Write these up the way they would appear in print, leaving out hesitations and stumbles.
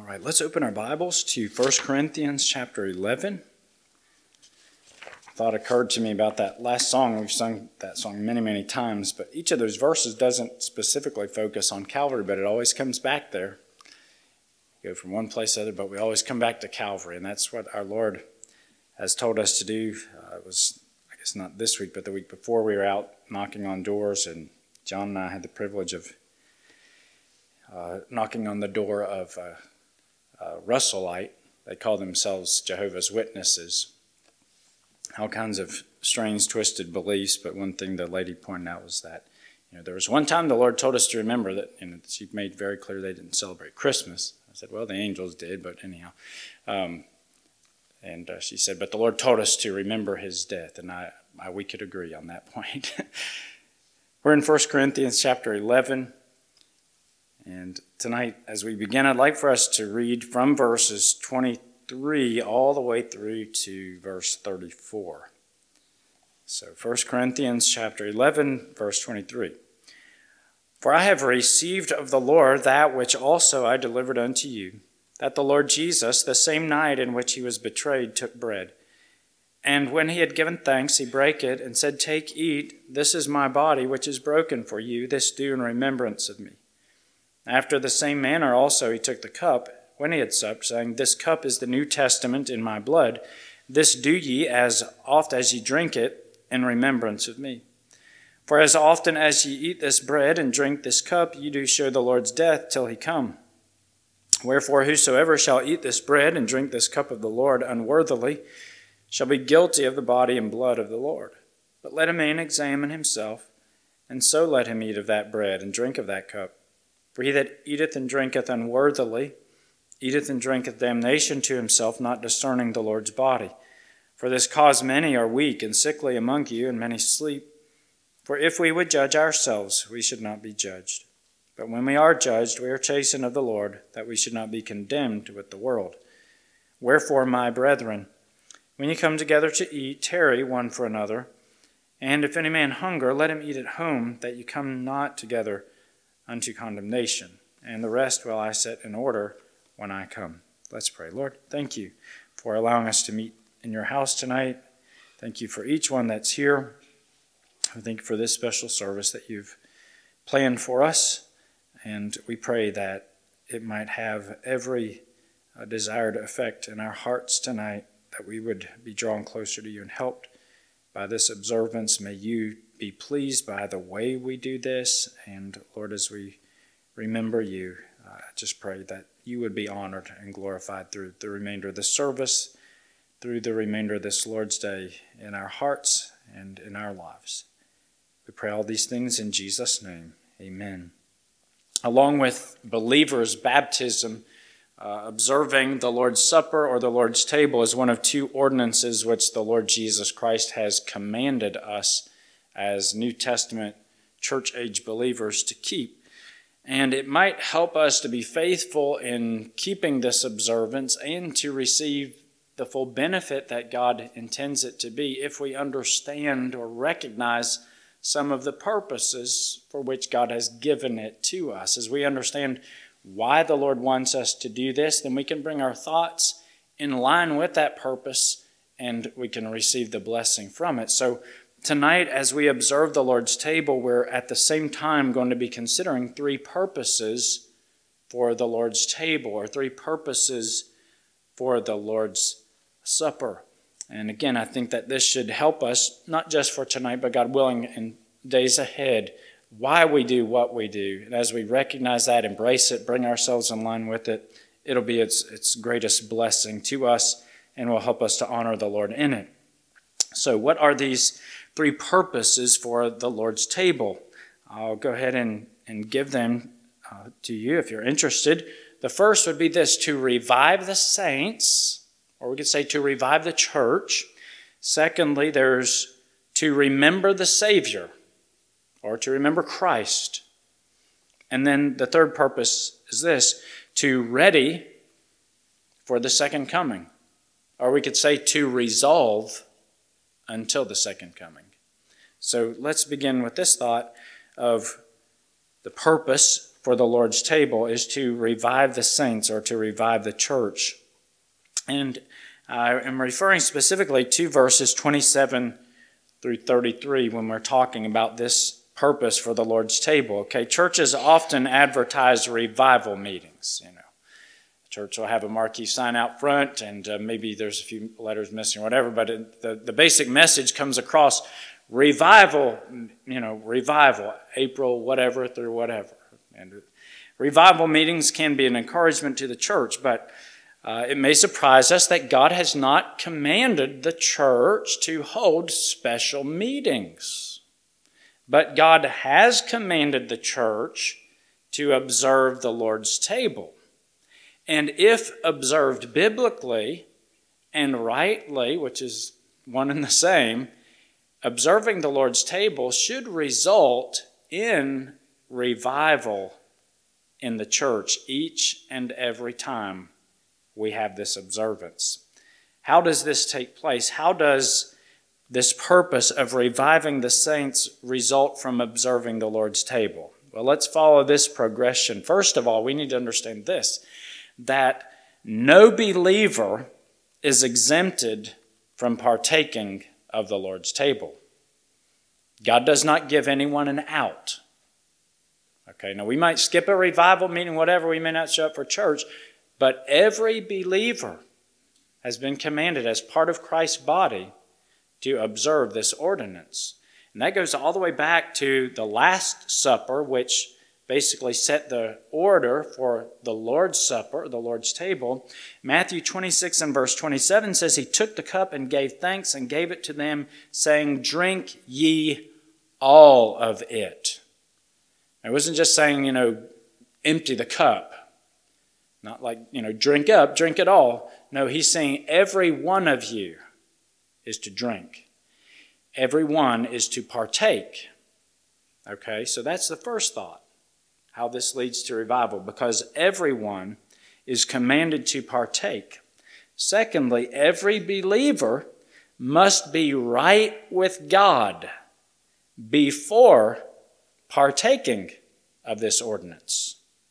All right, let's open our Bibles to 1 Corinthians chapter 11. A thought occurred to me about that last song. We've sung that song many, many times, but each of those verses doesn't specifically focus on Calvary, but it always comes back there. We go from one place to the other, but we always come back to Calvary, and that's what our Lord has told us to do. It was, I guess, not this week, but the week before, we were out knocking on doors, and John and I had the privilege of knocking on the door of Russellite. They call themselves Jehovah's Witnesses. All kinds of strange, twisted beliefs, but one thing the lady pointed out was that, there was one time the Lord told us to remember that, and she made very clear they didn't celebrate Christmas. I said, well, the angels did, but anyhow. And she said, but the Lord told us to remember his death, and we could agree on that point. We're in 1 Corinthians chapter 11. And tonight, as we begin, I'd like for us to read from verses 23 all the way through to verse 34. So 1 Corinthians chapter 11, verse 23. For I have received of the Lord that which also I delivered unto you, that the Lord Jesus, the same night in which he was betrayed, took bread. And when he had given thanks, he brake it and said, Take, eat, this is my body, which is broken for you. This do in remembrance of me. After the same manner also he took the cup, when he had supped, saying, This cup is the New Testament in my blood. This do ye as oft as ye drink it in remembrance of me. For as often as ye eat this bread and drink this cup, ye do show the Lord's death till he come. Wherefore whosoever shall eat this bread and drink this cup of the Lord unworthily shall be guilty of the body and blood of the Lord. But let a man examine himself, and so let him eat of that bread and drink of that cup. For he that eateth and drinketh unworthily eateth and drinketh damnation to himself, not discerning the Lord's body. For this cause many are weak and sickly among you, and many sleep. For if we would judge ourselves, we should not be judged. But when we are judged, we are chastened of the Lord, that we should not be condemned with the world. Wherefore, my brethren, when ye come together to eat, tarry one for another. And if any man hunger, let him eat at home, that ye come not together unto condemnation. And the rest will I set in order when I come. Let's pray. Lord, thank you for allowing us to meet in your house tonight. Thank you for each one that's here. I thank you for this special service that you've planned for us. And we pray that it might have every desired effect in our hearts tonight, that we would be drawn closer to you and helped by this observance. May you be pleased by the way we do this. And Lord, as we remember you, I just pray that you would be honored and glorified through the remainder of this service, through the remainder of this Lord's Day in our hearts and in our lives. We pray all these things in Jesus' name. Amen. Along with believers' baptism, observing the Lord's Supper or the Lord's table is one of two ordinances which the Lord Jesus Christ has commanded us as New Testament church-age believers to keep. And it might help us to be faithful in keeping this observance and to receive the full benefit that God intends it to be if we understand or recognize some of the purposes for which God has given it to us. As we understand why the Lord wants us to do this, then we can bring our thoughts in line with that purpose and we can receive the blessing from it. So tonight, as we observe the Lord's table, we're at the same time going to be considering three purposes for the Lord's table, or three purposes for the Lord's Supper. And again, I think that this should help us, not just for tonight, but God willing, in days ahead, why we do what we do. And as we recognize that, embrace it, bring ourselves in line with it, it'll be its greatest blessing to us and will help us to honor the Lord in it. So what are these three purposes for the Lord's table? I'll go ahead and give them to you if you're interested. The first would be this: to revive the saints, or we could say to revive the church. Secondly, there's to remember the Savior, or to remember Christ. And then the third purpose is this: to ready for the second coming, or we could say to resolve until the second coming. So let's begin with this thought of the purpose for the Lord's table is to revive the saints or to revive the church. And I am referring specifically to verses 27 through 33 when we're talking about this purpose for the Lord's table. Okay, churches often advertise revival meetings. Church will have a marquee sign out front, and maybe there's a few letters missing or whatever, but the basic message comes across: revival, revival, April whatever through whatever. And revival meetings can be an encouragement to the church, but it may surprise us that God has not commanded the church to hold special meetings. But God has commanded the church to observe the Lord's table. And if observed biblically and rightly, which is one and the same, observing the Lord's table should result in revival in the church each and every time we have this observance. How does this take place? How does this purpose of reviving the saints result from observing the Lord's table? Well, let's follow this progression. First of all, we need to understand this, that no believer is exempted from partaking of the Lord's table. God does not give anyone an out. Okay, now we might skip a revival meeting, whatever, we may not show up for church, but every believer has been commanded as part of Christ's body to observe this ordinance. And that goes all the way back to the Last Supper, which basically set the order for the Lord's Supper, the Lord's table. Matthew 26 and verse 27 says, He took the cup and gave thanks and gave it to them, saying, Drink ye all of it. It wasn't just saying, empty the cup. Not like, drink up, drink it all. No, he's saying every one of you is to drink. Every one is to partake. Okay, so that's the first thought, how this leads to revival, because everyone is commanded to partake. Secondly, every believer must be right with God before partaking of this ordinance.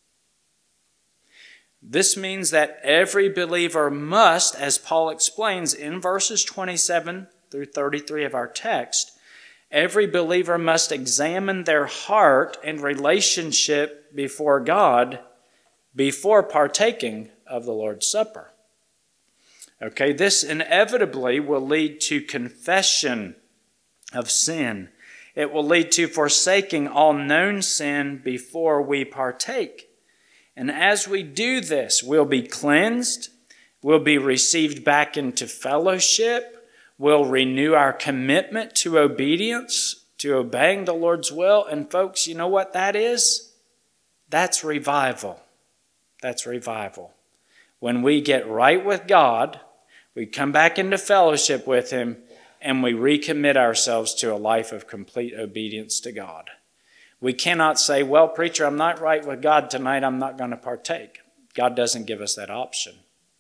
This means that every believer must, as Paul explains in verses 27 through 33 of our text, every believer must examine their heart and relationship before God before partaking of the Lord's Supper. Okay, this inevitably will lead to confession of sin. It will lead to forsaking all known sin before we partake. And as we do this, we'll be cleansed, we'll be received back into fellowship, we'll renew our commitment to obedience, to obeying the Lord's will. And folks, you know what that is? That's revival. That's revival. When we get right with God, we come back into fellowship with Him, and we recommit ourselves to a life of complete obedience to God. We cannot say, well, preacher, I'm not right with God tonight, I'm not going to partake. God doesn't give us that option.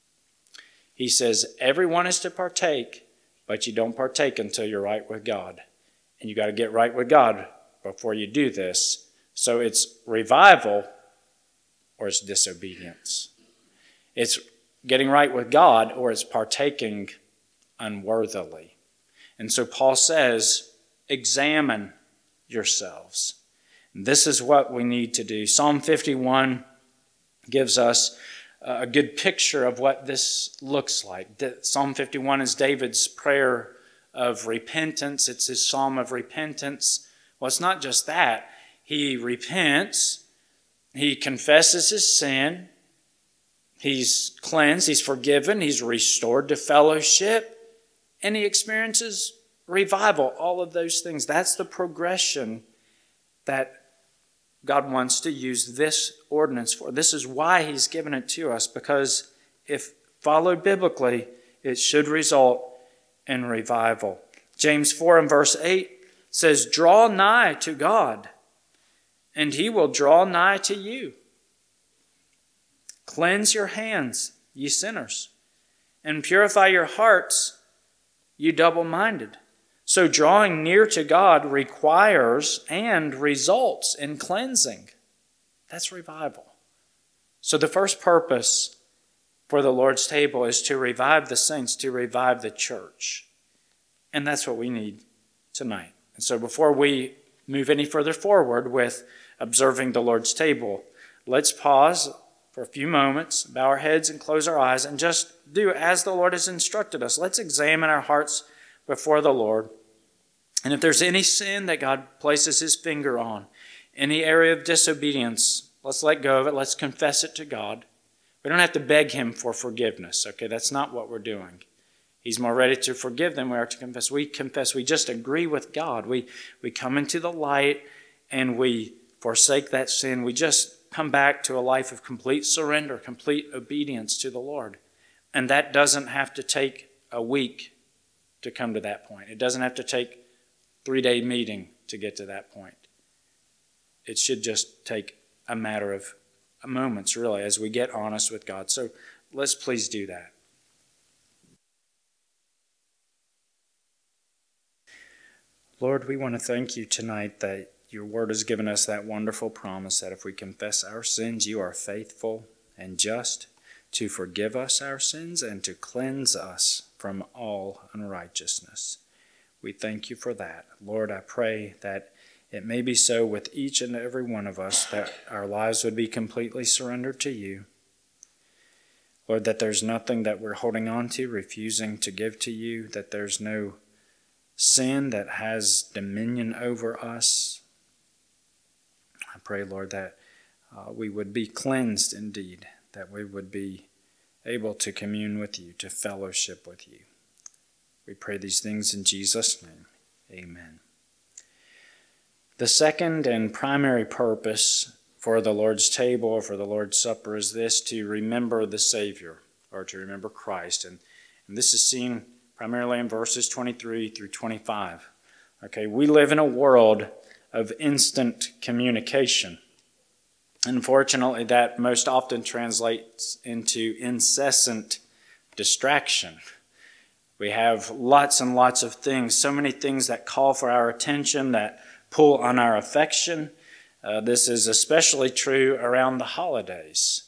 He says everyone is to partake, but you don't partake until you're right with God. And you got to get right with God before you do this. So it's revival or it's disobedience. It's getting right with God or it's partaking unworthily. And so Paul says, examine yourselves. This is what we need to do. Psalm 51 gives us a good picture of what this looks like. Psalm 51 is David's prayer of repentance. It's his psalm of repentance. Well, it's not just that. He repents. He confesses his sin. He's cleansed. He's forgiven. He's restored to fellowship. And he experiences revival. All of those things. That's the progression that God wants to use this ordinance for. This is why He's given it to us, because if followed biblically, it should result in revival. James 4 and verse 8 says, Draw nigh to God, and He will draw nigh to you. Cleanse your hands, ye sinners, and purify your hearts, you double-minded. So drawing near to God requires and results in cleansing. That's revival. So the first purpose for the Lord's table is to revive the saints, to revive the church. And that's what we need tonight. And so before we move any further forward with observing the Lord's table, let's pause for a few moments, bow our heads and close our eyes, and just do as the Lord has instructed us. Let's examine our hearts before the Lord. And if there's any sin that God places his finger on, any area of disobedience, let's let go of it. Let's confess it to God. We don't have to beg him for forgiveness, okay? That's not what we're doing. He's more ready to forgive than we are to confess. We confess. We just agree with God. We come into the light and we forsake that sin. We just come back to a life of complete surrender, complete obedience to the Lord. And that doesn't have to take a week to come to that point. It doesn't have to take a 3-day meeting to get to that point. It should just take a matter of moments, really, as we get honest with God. So let's please do that. Lord, we want to thank you tonight that your word has given us that wonderful promise that if we confess our sins, you are faithful and just to forgive us our sins and to cleanse us from all unrighteousness. We thank you for that. Lord, I pray that it may be so with each and every one of us, that our lives would be completely surrendered to you. Lord, that there's nothing that we're holding on to, refusing to give to you, that there's no sin that has dominion over us. I pray, Lord, that we would be cleansed indeed, that we would be able to commune with you, to fellowship with you. We pray these things in Jesus' name. Amen. The second and primary purpose for the Lord's table or for the Lord's Supper is this: to remember the Savior, or to remember Christ. And this is seen primarily in verses 23 through 25. Okay, we live in a world of instant communication. Unfortunately, that most often translates into incessant distraction. We have lots and lots of things, so many things that call for our attention, that pull on our affection. This is especially true around the holidays.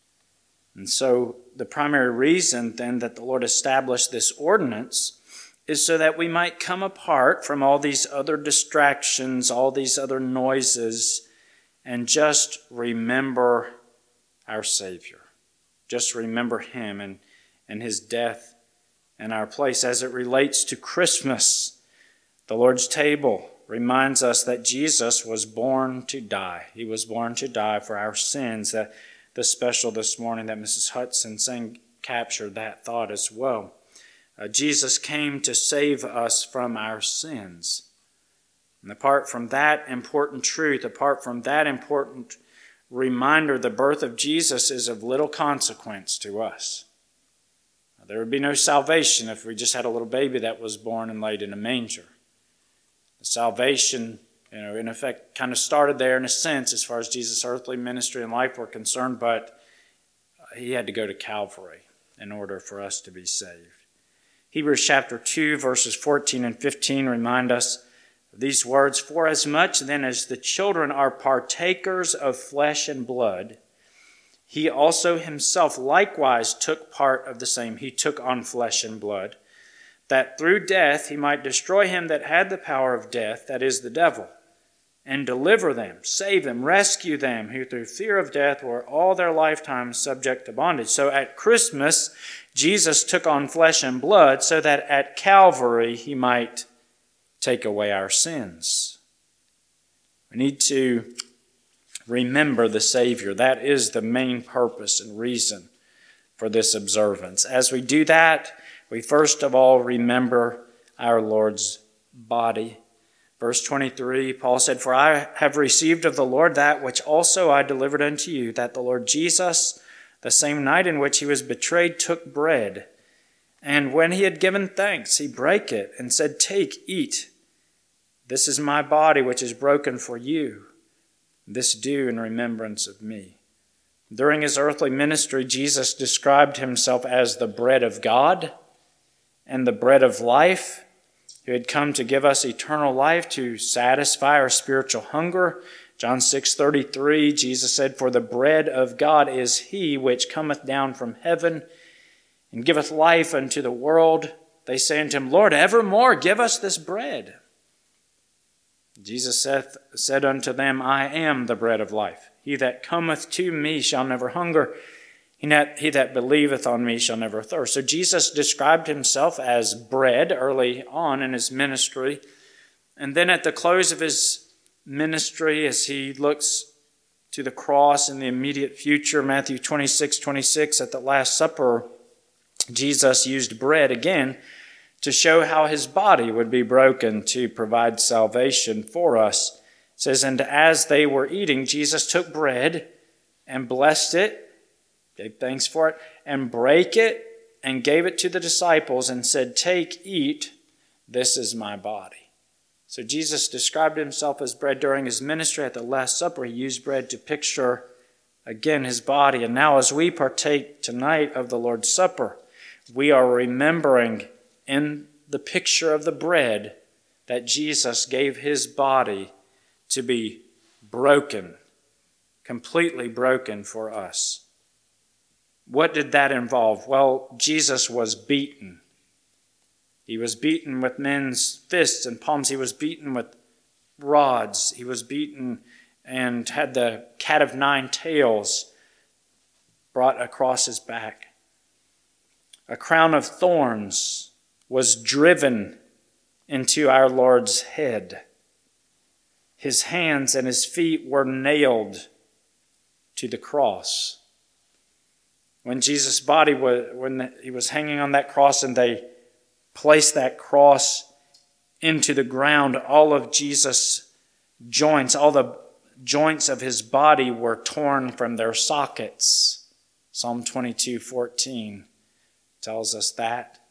And so the primary reason then that the Lord established this ordinance is so that we might come apart from all these other distractions, all these other noises, and just remember our Savior. Just remember him and his death in our place. As it relates to Christmas, the Lord's table reminds us that Jesus was born to die. He was born to die for our sins. The special this morning that Mrs. Hudson sang captured that thought as well. Jesus came to save us from our sins. And apart from that important truth, apart from that important reminder, the birth of Jesus is of little consequence to us. There would be no salvation if we just had a little baby that was born and laid in a manger. The salvation, in effect, kind of started there in a sense as far as Jesus' earthly ministry and life were concerned, but he had to go to Calvary in order for us to be saved. Hebrews chapter 2, verses 14 and 15 remind us of these words: "For as much then as the children are partakers of flesh and blood, he also himself likewise took part of the same." He took on flesh and blood, that through death he might destroy him that had the power of death, that is, the devil, and deliver them, save them, rescue them, who through fear of death were all their lifetime subject to bondage. So at Christmas, Jesus took on flesh and blood so that at Calvary he might take away our sins. We need to remember the Savior. That is the main purpose and reason for this observance. As we do that, we first of all remember our Lord's body. Verse 23, Paul said, "For I have received of the Lord that which also I delivered unto you, that the Lord Jesus, the same night in which he was betrayed, took bread. And when he had given thanks, he brake it and said, Take, eat. This is my body which is broken for you. This do in remembrance of me." During his earthly ministry, Jesus described himself as the bread of God and the bread of life, who had come to give us eternal life, to satisfy our spiritual hunger, John 6:33, Jesus said, "For the bread of God is he which cometh down from heaven, and giveth life unto the world." They say unto him, "Lord, evermore give us this bread." Jesus said unto them, "I am the bread of life. He that cometh to me shall never hunger. He that believeth on me shall never thirst." So Jesus described himself as bread early on in his ministry. And then at the close of his ministry, as he looks to the cross in the immediate future, Matthew 26:26, at the Last Supper, Jesus used bread again to show how his body would be broken to provide salvation for us. It says, "And as they were eating, Jesus took bread and blessed it," gave thanks for it, "and brake it and gave it to the disciples and said, 'Take, eat, this is my body.'" So Jesus described himself as bread during his ministry. At the Last Supper, he used bread to picture, again, his body. And now as we partake tonight of the Lord's Supper, we are remembering in the picture of the bread that Jesus gave his body to be broken, completely broken for us. What did that involve? Well, Jesus was beaten. He was beaten with men's fists and palms. He was beaten with rods. He was beaten and had the cat of nine tails brought across his back. A crown of thorns was driven into our Lord's head. His hands and his feet were nailed to the cross. When Jesus' body when he was hanging on that cross and they placed that cross into the ground, all of Jesus' joints, all the joints of his body were torn from their sockets. Psalm 22:14 tells us that.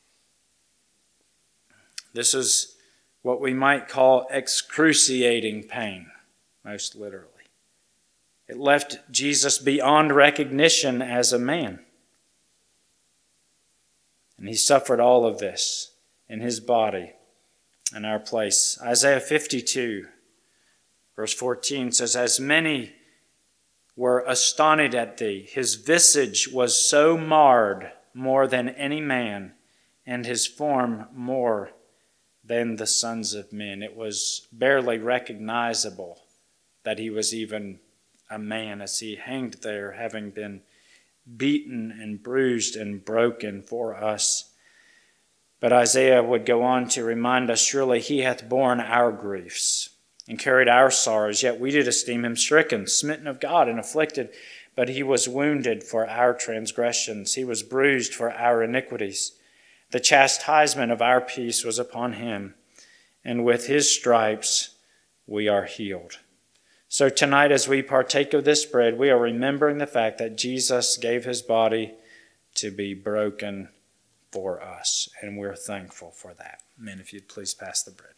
This is what we might call excruciating pain, most literally. It left Jesus beyond recognition as a man. And he suffered all of this in his body in our place. Isaiah 52, verse 14 says, "As many were astonished at thee, his visage was so marred more than any man, and his form more than the sons of men." It was barely recognizable that he was even a man as he hanged there, having been beaten and bruised and broken for us. But Isaiah would go on to remind us, "Surely he hath borne our griefs and carried our sorrows, yet we did esteem him stricken, smitten of God, and afflicted. But he was wounded for our transgressions, he was bruised for our iniquities. The chastisement of our peace was upon him, and with his stripes we are healed." So tonight, as we partake of this bread, we are remembering the fact that Jesus gave his body to be broken for us, and we're thankful for that. Men, if you'd please pass the bread.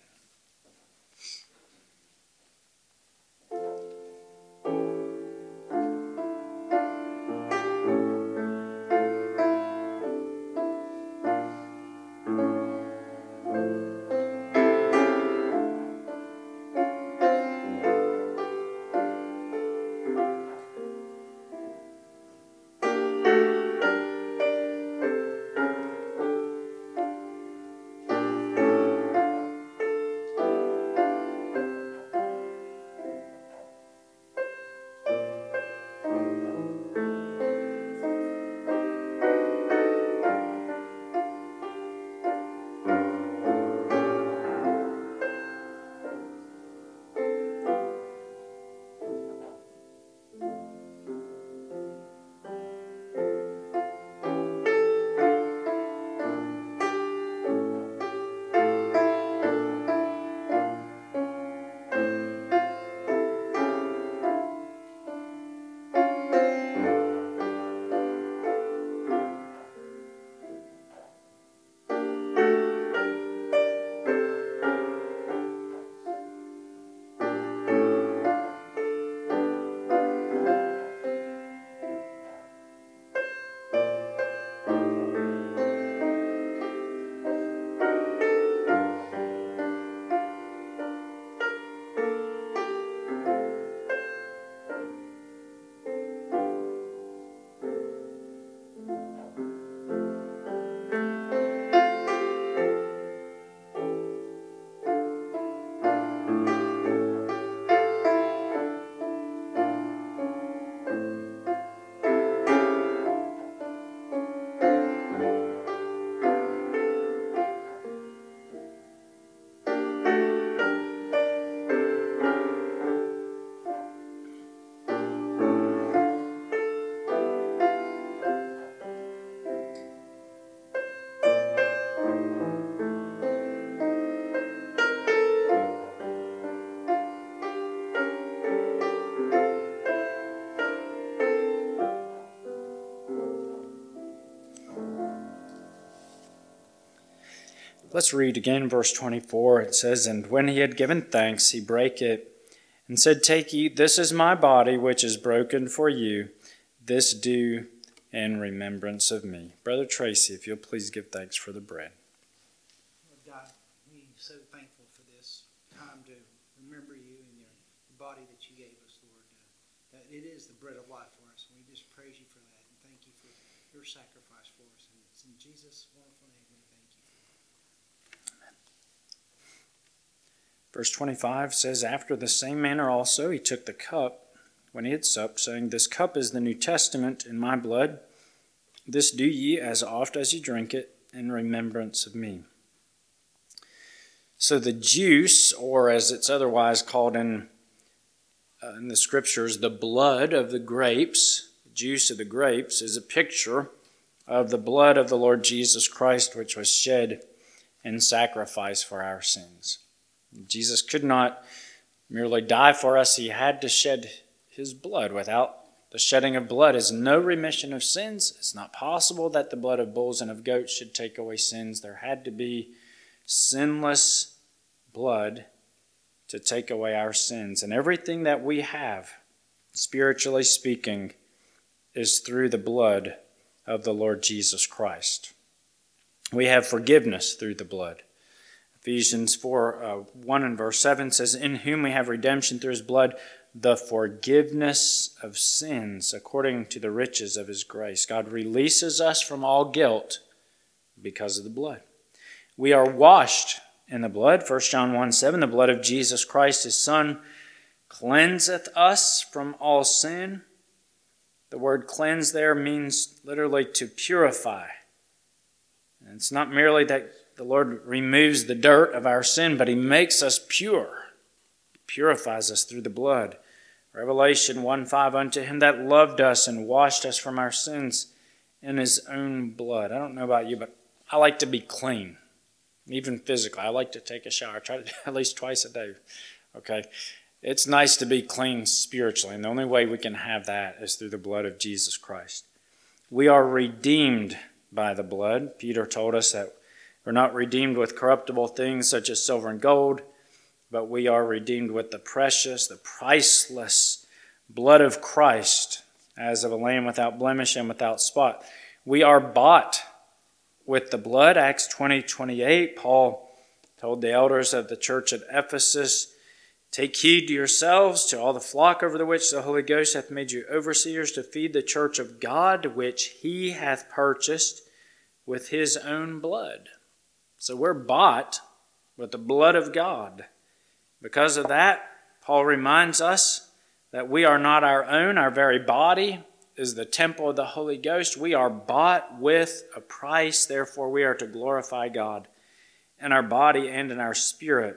let's read again verse 24. It says, "And when he had given thanks, he brake it and said, Take, eat, this is my body, which is broken for you. This do in remembrance of me." Brother Tracy, if you'll please give thanks for the bread. Lord God, we're so thankful for this time to remember you and your body that you gave us, Lord. That it is the bread of life for us. And we just praise you for that and thank you for your sacrifice for us. And it's in Jesus' wonderful name we thank you. Verse 25 says, "After the same manner also he took the cup when he had supped, saying, This cup is the New Testament in my blood. This do ye as oft as ye drink it in remembrance of me." So the juice, or as it's otherwise called in the scriptures, the blood of the grapes, the juice of the grapes, is a picture of the blood of the Lord Jesus Christ, which was shed in sacrifice for our sins. Jesus could not merely die for us. He had to shed his blood. Without the shedding of blood is no remission of sins. It's not possible that the blood of bulls and of goats should take away sins. There had to be sinless blood to take away our sins. And everything that we have, spiritually speaking, is through the blood of the Lord Jesus Christ. We have forgiveness through the blood. Ephesians 1 and verse 7 says, "In whom we have redemption through his blood, the forgiveness of sins, according to the riches of his grace." God releases us from all guilt because of the blood. We are washed in the blood. 1 John 1:7, "The blood of Jesus Christ, his Son, cleanseth us from all sin." The word cleanse there means literally to purify. And it's not merely that the Lord removes the dirt of our sin, but he makes us pure. He purifies us through the blood. Revelation 1:5, "Unto him that loved us and washed us from our sins in his own blood." I don't know about you, but I like to be clean, even physically. I like to take a shower. I try to do at least twice a day. Okay? It's nice to be clean spiritually, and the only way we can have that is through the blood of Jesus Christ. We are redeemed by the blood. Peter told us that we're not redeemed with corruptible things such as silver and gold, but we are redeemed with the precious, the priceless blood of Christ, as of a lamb without blemish and without spot. We are bought with the blood. Acts 20:28, Paul told the elders of the church at Ephesus, "Take heed to yourselves, to all the flock over the which the Holy Ghost hath made you overseers, to feed the church of God, which he hath purchased with his own blood." So we're bought with the blood of God. Because of that, Paul reminds us that we are not our own. Our very body is the temple of the Holy Ghost. We are bought with a price. Therefore, we are to glorify God in our body and in our spirit,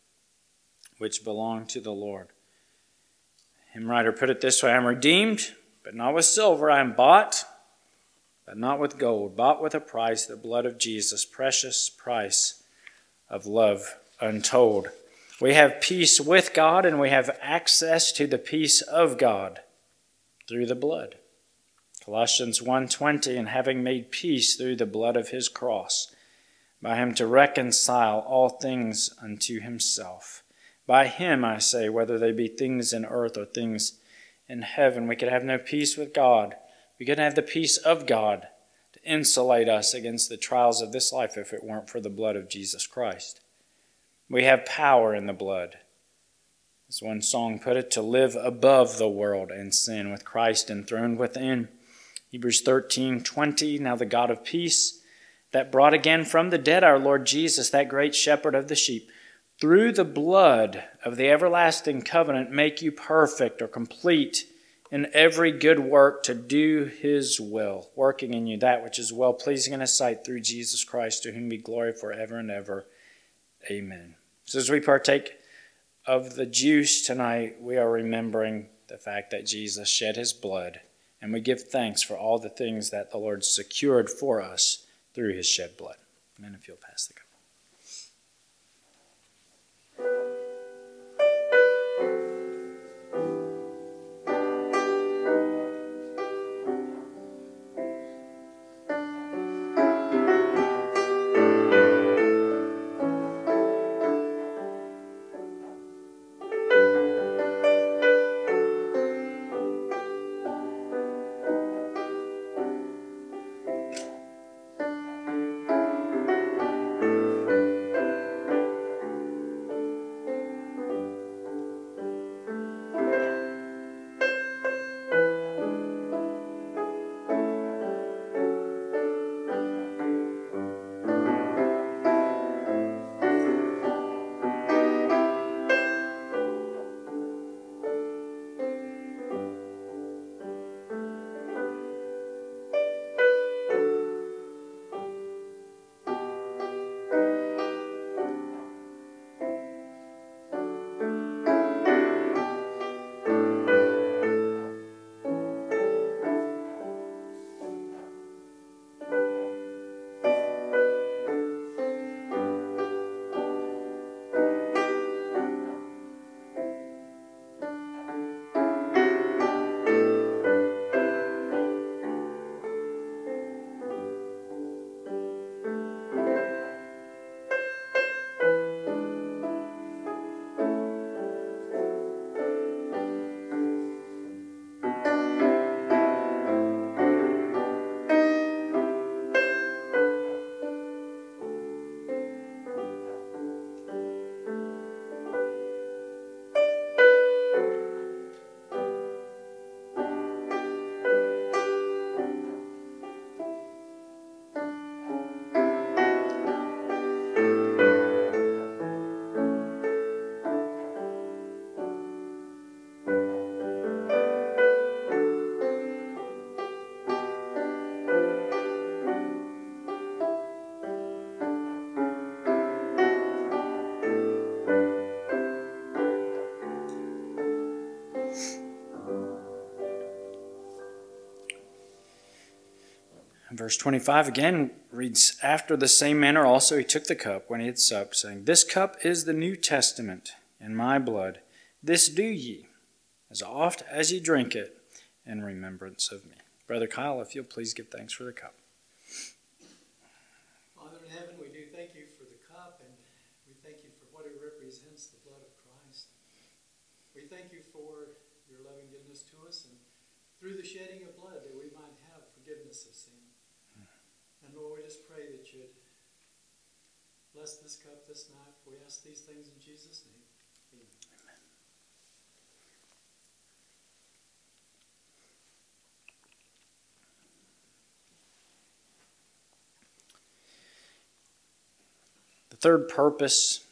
which belong to the Lord. The hymn writer put it this way, "I am redeemed, but not with silver. I am bought, but not with gold, bought with a price, the blood of Jesus, precious price of love untold." We have peace with God, and we have access to the peace of God through the blood. Colossians 1:20, "And having made peace through the blood of his cross, by him to reconcile all things unto himself." By him, I say, whether they be things in earth or things in heaven. We could have no peace with God. We couldn't have the peace of God to insulate us against the trials of this life if it weren't for the blood of Jesus Christ. We have power in the blood. As one song put it, to live above the world and sin with Christ enthroned within. Hebrews 13:20, "Now the God of peace, that brought again from the dead our Lord Jesus, that great shepherd of the sheep, through the blood of the everlasting covenant, make you perfect," or complete, "in every good work to do his will, working in you that which is well-pleasing in his sight, through Jesus Christ, to whom be glory forever and ever. Amen." So as we partake of the juice tonight, we are remembering the fact that Jesus shed his blood, and we give thanks for all the things that the Lord secured for us through his shed blood. Amen. If you'll pass the cup. And verse 25 again reads, "After the same manner also he took the cup when he had supped, saying, This cup is the New Testament in my blood. This do ye, as oft as ye drink it, in remembrance of me." Brother Kyle, if you'll please give thanks for the cup. Father in heaven, we do thank you for the cup, and we thank you for what it represents, the blood of Christ. We thank you for your loving goodness to us, and through the shedding of blood that we might have forgiveness of sin. And Lord, we just pray that you'd bless this cup this night. We ask these things in Jesus' name. Amen. The third purpose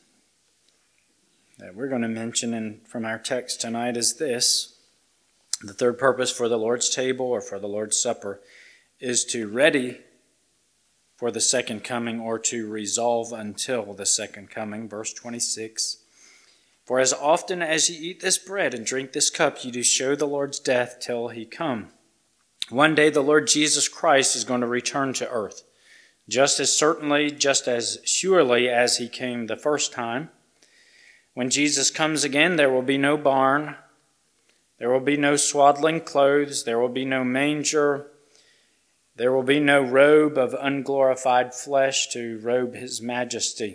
that we're going to mention from our text tonight is this. The third purpose for the Lord's table or for the Lord's Supper is to ready for the second coming, or to resolve until the second coming. Verse 26, "For as often as ye eat this bread and drink this cup, ye do show the Lord's death till he come." One day the Lord Jesus Christ is going to return to earth, just as certainly, just as surely as he came the first time. When Jesus comes again, there will be no barn, there will be no swaddling clothes, there will be no manger, there will be no robe of unglorified flesh to robe his majesty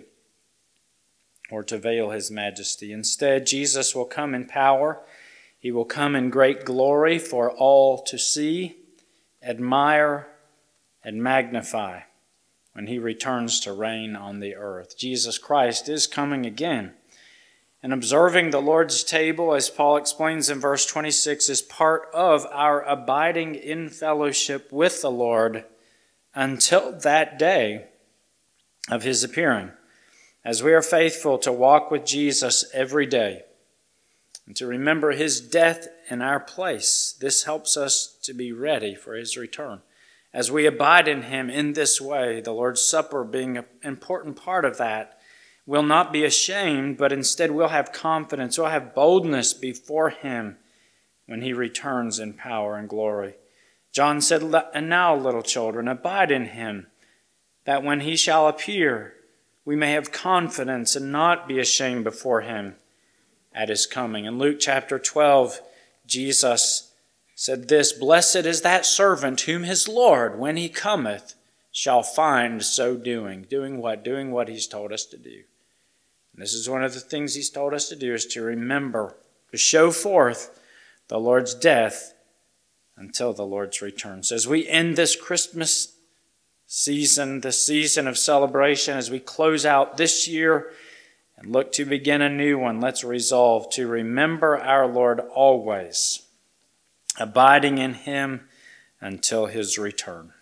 or to veil his majesty. Instead, Jesus will come in power. He will come in great glory for all to see, admire, and magnify when he returns to reign on the earth. Jesus Christ is coming again. And observing the Lord's table, as Paul explains in verse 26, is part of our abiding in fellowship with the Lord until that day of his appearing, as we are faithful to walk with Jesus every day and to remember his death in our place. This helps us to be ready for his return. As we abide in him in this way, the Lord's Supper being an important part of that, we'll not be ashamed, but instead we'll have confidence, we'll have boldness before him when he returns in power and glory. John said, "And now, little children, abide in him, that when he shall appear, we may have confidence and not be ashamed before him at his coming." In Luke chapter 12, Jesus said this, "Blessed is that servant whom his Lord, when he cometh, shall find so doing." Doing what? Doing what he's told us to do. And this is one of the things he's told us to do, is to remember, to show forth the Lord's death until the Lord's return. So as we end this Christmas season, the season of celebration, as we close out this year and look to begin a new one, let's resolve to remember our Lord always, abiding in him until his return.